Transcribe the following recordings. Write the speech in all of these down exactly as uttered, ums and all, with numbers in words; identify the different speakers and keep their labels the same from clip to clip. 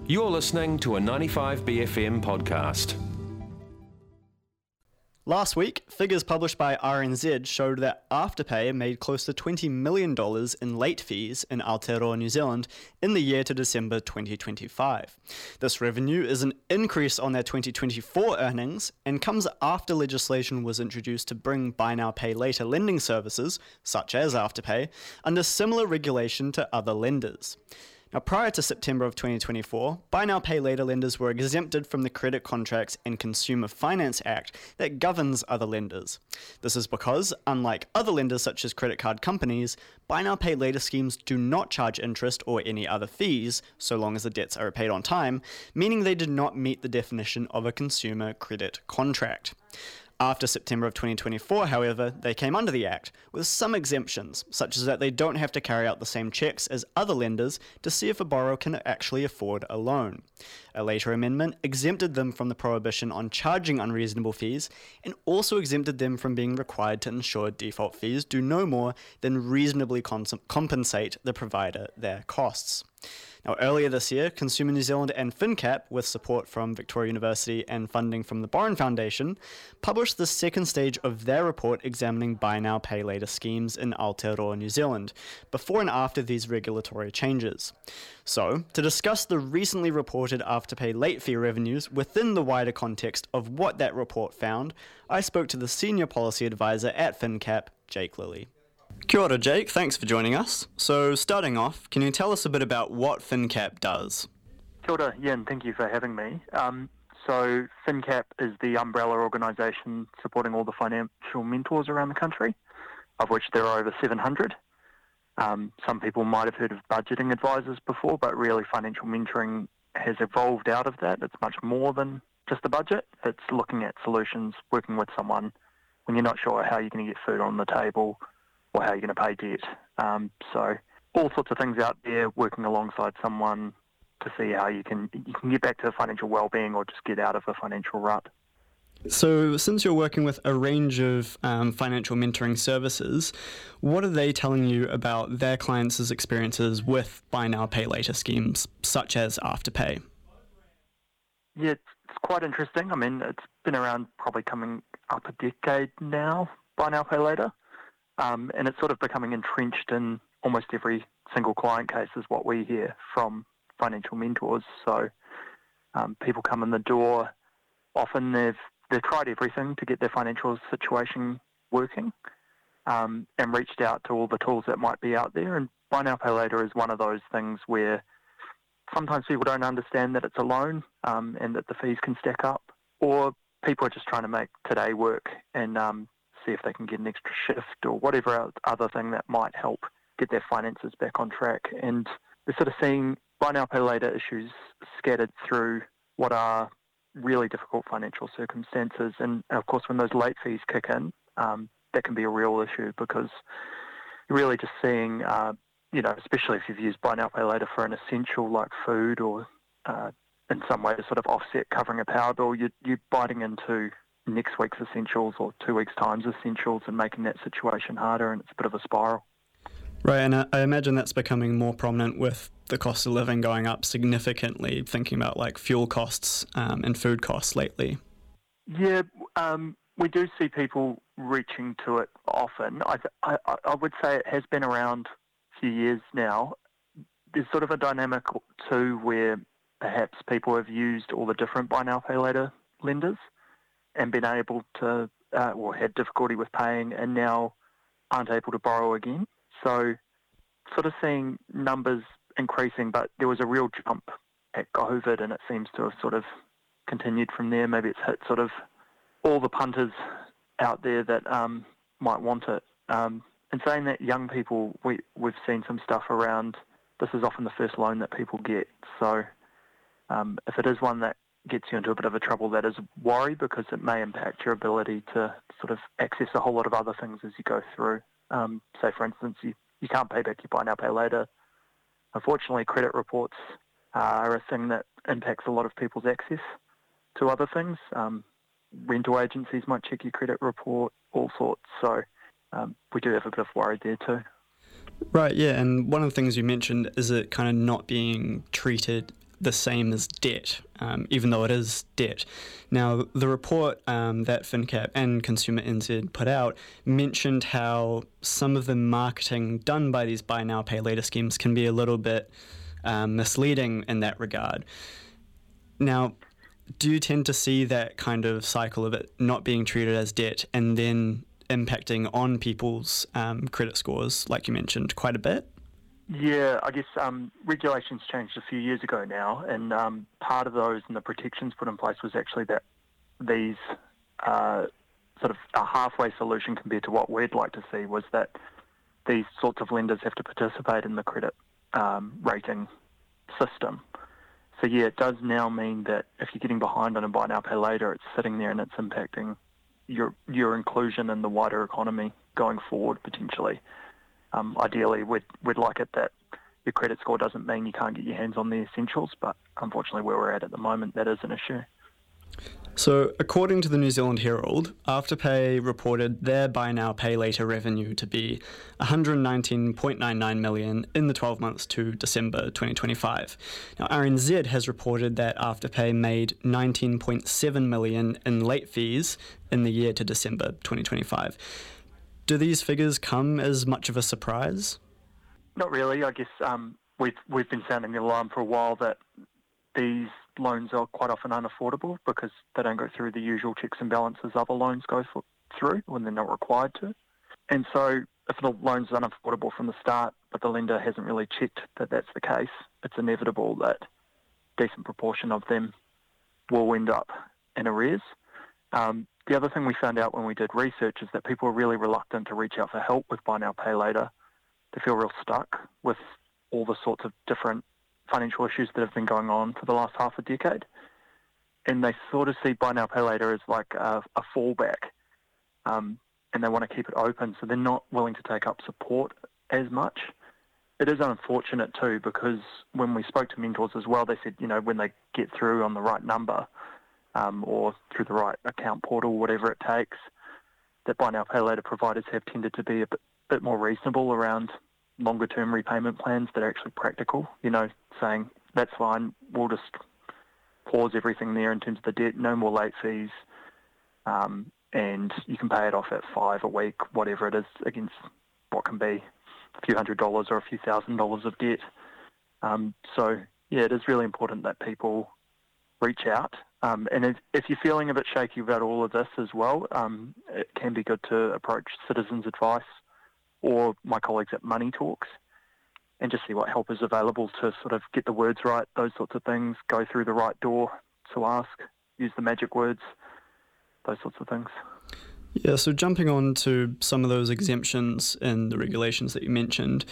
Speaker 1: You're listening to a ninety-five B F M podcast.
Speaker 2: Last week, figures published by R N Z showed that Afterpay made close to twenty million dollars in late fees in Aotearoa, New Zealand in the year to December twenty twenty-five. This revenue is an increase on their twenty twenty-four earnings and comes after legislation was introduced to bring buy now pay later lending services, such as Afterpay, under similar regulation to other lenders. Now, prior to September of twenty twenty-four, buy now pay later lenders were exempted from the Credit Contracts and Consumer Finance Act that governs other lenders. This is because, unlike other lenders such as credit card companies, buy now pay later schemes do not charge interest or any other fees, so long as the debts are paid on time, meaning they did not meet the definition of a consumer credit contract. After September of twenty twenty-four, however, they came under the Act, with some exemptions, such as that they don't have to carry out the same checks as other lenders to see if a borrower can actually afford a loan. A later amendment exempted them from the prohibition on charging unreasonable fees, and also exempted them from being required to ensure default fees do no more than reasonably cons- compensate the provider their costs. Now, earlier this year, Consumer New Zealand and FinCap, with support from Victoria University and funding from the Boren Foundation, published the second stage of their report examining buy now pay later schemes in Aotearoa, New Zealand, before and after these regulatory changes. So, to discuss the recently reported Afterpay late fee revenues within the wider context of what that report found, I spoke to the Senior Policy Advisor at FinCap, Jake Lilly. Kia ora, Jake. Thanks for joining us. So, starting off, can you tell us a bit about what FinCap does?
Speaker 3: Kia ora, yeah, and thank you for having me. Um, so, FinCap is the umbrella organisation supporting all the financial mentors around the country, of which there are over seven hundred. Um, some people might have heard of budgeting advisors before, but really financial mentoring has evolved out of that. It's much more than just a budget. It's looking at solutions, working with someone when you're not sure how you're going to get food on the table, or how you're going to pay debt. Um, so all sorts of things out there, working alongside someone to see how you can you can get back to financial well-being or just get out of a financial rut.
Speaker 2: So since you're working with a range of um, financial mentoring services, what are they telling you about their clients' experiences with buy now pay later schemes, such as Afterpay?
Speaker 3: Yeah, it's, it's quite interesting. I mean, it's been around probably coming up a decade now, buy now pay later. Um, and it's sort of becoming entrenched in almost every single client case is what we hear from financial mentors. So um, people come in the door, often they've they've tried everything to get their financial situation working um, and reached out to all the tools that might be out there. And buy now pay later is one of those things where sometimes people don't understand that it's a loan um, and that the fees can stack up, or people are just trying to make today work and um, see if they can get an extra shift or whatever other thing that might help get their finances back on track. And we're sort of seeing buy now pay later issues scattered through what are really difficult financial circumstances. And of course, when those late fees kick in, um, that can be a real issue because you're really just seeing, uh, you know, especially if you've used buy now pay later for an essential like food or uh, in some way to sort of offset covering a power bill, you're, you're biting into next week's essentials or two weeks' time's essentials and making that situation harder, and it's a bit of a spiral.
Speaker 2: Right, and I imagine that's becoming more prominent with the cost of living going up significantly, thinking about like fuel costs um, and food costs lately.
Speaker 3: Yeah, um, we do see people reaching to it often. I, I, I would say it has been around a few years now. There's sort of a dynamic too where perhaps people have used all the different buy now pay later lenders and been able to, uh, or had difficulty with paying and now aren't able to borrow again. So sort of seeing numbers increasing, but there was a real jump at COVID and it seems to have sort of continued from there. Maybe it's hit sort of all the punters out there that um, might want it. Um, and saying that young people, we, we've seen some stuff around, this is often the first loan that people get. So um, if it is one that gets you into a bit of a trouble, that is worry because it may impact your ability to sort of access a whole lot of other things as you go through. Um, say, for instance, you, you can't pay back your buy now, pay later. Unfortunately, credit reports uh, are a thing that impacts a lot of people's access to other things. Um, rental agencies might check your credit report, all sorts. So um, we do have a bit of worry there too.
Speaker 2: Right, yeah, and one of the things you mentioned is it kind of not being treated the same as debt, um, even though it is debt. Now, the report um, that FinCap and Consumer N Z put out mentioned how some of the marketing done by these buy now, pay later schemes can be a little bit um, misleading in that regard. Now, do you tend to see that kind of cycle of it not being treated as debt and then impacting on people's um, credit scores, like you mentioned, quite a bit?
Speaker 3: Yeah, I guess um, regulations changed a few years ago now, and um, part of those and the protections put in place was actually that these uh, sort of a halfway solution compared to what we'd like to see was that these sorts of lenders have to participate in the credit um, rating system. So yeah, it does now mean that if you're getting behind on a buy now, pay later, it's sitting there and it's impacting your your inclusion in the wider economy going forward potentially. Um, ideally, we'd, we'd like it that your credit score doesn't mean you can't get your hands on the essentials, but unfortunately where we're at at the moment, that is an issue.
Speaker 2: So, according to the New Zealand Herald, Afterpay reported their buy now, pay later revenue to be one hundred nineteen point nine nine million dollars in the twelve months to December twenty twenty-five. Now, R N Z has reported that Afterpay made nineteen point seven million dollars in late fees in the year to December twenty twenty-five. Do these figures come as much of a surprise?
Speaker 3: Not really. I guess um, we've we've been sounding the alarm for a while that these loans are quite often unaffordable because they don't go through the usual checks and balances other loans go for, through when they're not required to. And so if the loan's unaffordable from the start, but the lender hasn't really checked that that's the case, it's inevitable that a decent proportion of them will end up in arrears. Um, the other thing we found out when we did research is that people are really reluctant to reach out for help with buy now, pay later. They feel real stuck with all the sorts of different financial issues that have been going on for the last half a decade. And they sort of see buy now, pay later as like a, a fallback. Um, and they want to keep it open, so they're not willing to take up support as much. It is unfortunate too, because when we spoke to mentors as well, they said, you know, when they get through on the right number um, or through the right account portal, whatever it takes, that buy now, pay later providers have tended to be a bit, bit more reasonable around longer term repayment plans that are actually practical, you know, saying that's fine, we'll just pause everything there in terms of the debt, no more late fees, um, and you can pay it off at five a week, whatever it is, against what can be a few hundred dollars or a few thousand dollars of debt. Um, so, yeah, it is really important that people reach out. Um, and if, if you're feeling a bit shaky about all of this as well, um, it can be good to approach Citizens Advice or my colleagues at Money Talks and just see what help is available to sort of get the words right, those sorts of things, go through the right door to ask, use the magic words, those sorts of things.
Speaker 2: Yeah, so jumping on to some of those exemptions in the regulations that you mentioned,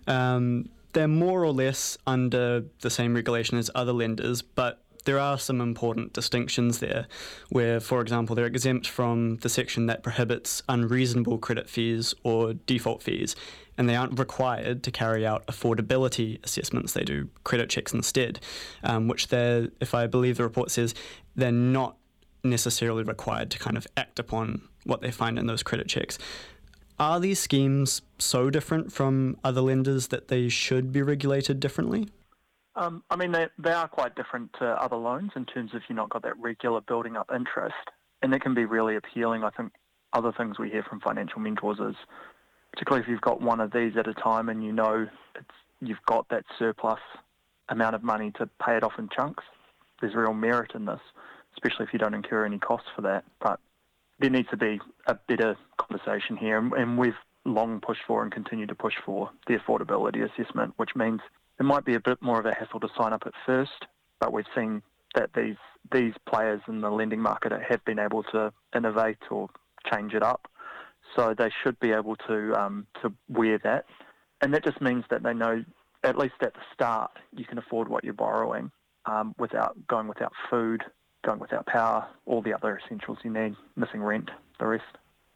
Speaker 2: um, they're more or less under the same regulation as other lenders, but there are some important distinctions there where, for example, they're exempt from the section that prohibits unreasonable credit fees or default fees, and they aren't required to carry out affordability assessments. They do credit checks instead, um, which they're, if I believe the report says, they're not necessarily required to kind of act upon what they find in those credit checks. Are these schemes so different from other lenders that they should be regulated differently?
Speaker 3: Um, I mean, they, they are quite different to other loans in terms of you've not got that regular building up interest, and that can be really appealing. I think other things we hear from financial mentors is, particularly if you've got one of these at a time and you know it's, you've got that surplus amount of money to pay it off in chunks, there's real merit in this, especially if you don't incur any costs for that. But there needs to be a better conversation here, and, and we've long pushed for and continue to push for the affordability assessment, which means it might be a bit more of a hassle to sign up at first, but we've seen that these these players in the lending market have been able to innovate or change it up. So they should be able to um, to wear that. And that just means that they know, at least at the start, you can afford what you're borrowing um, without going without food, going without power, all the other essentials you need, missing rent, the rest.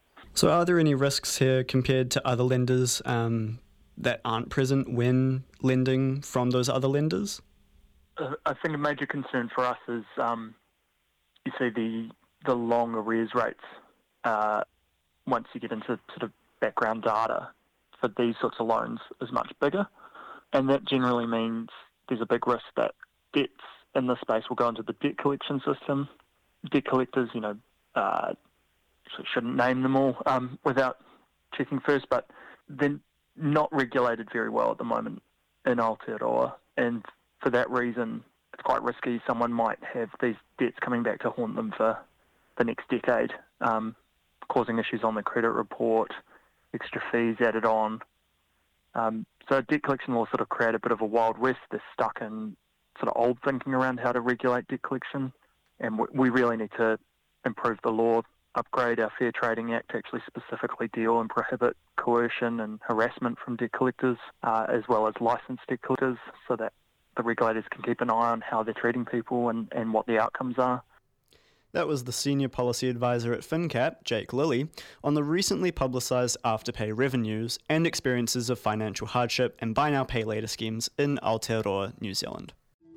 Speaker 2: So are there any risks here compared to other lenders um, that aren't present when lending from those other lenders?
Speaker 3: Uh, I think a major concern for us is um, you see the the long arrears rates uh, once you get into sort of background data for these sorts of loans is much bigger, and that generally means there's a big risk that debts in this space will go into the debt collection system. Debt collectors, you know, uh, actually shouldn't name them all um, without checking first, but they're not regulated very well at the moment in Aotearoa, and for that reason, it's quite risky. Someone might have these debts coming back to haunt them for the next decade, um, causing issues on the credit report, extra fees added on. Um, so debt collection laws sort of create a bit of a wild west. They're stuck in sort of old thinking around how to regulate debt collection, and we really need to improve the law, upgrade our Fair Trading Act to actually specifically deal and prohibit coercion and harassment from debt collectors, uh, as well as licensed debt collectors, so that the regulators can keep an eye on how they're treating people and, and what the outcomes are.
Speaker 2: That was the Senior Policy Advisor at FinCap, Jake Lilly, on the recently publicised Afterpay revenues and experiences of financial hardship and buy now pay later schemes in Aotearoa, New Zealand.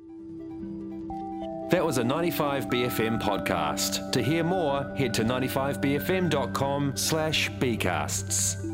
Speaker 1: That was a ninety-five B F M podcast. To hear more, head to ninety-five b f m dot com slash bcasts.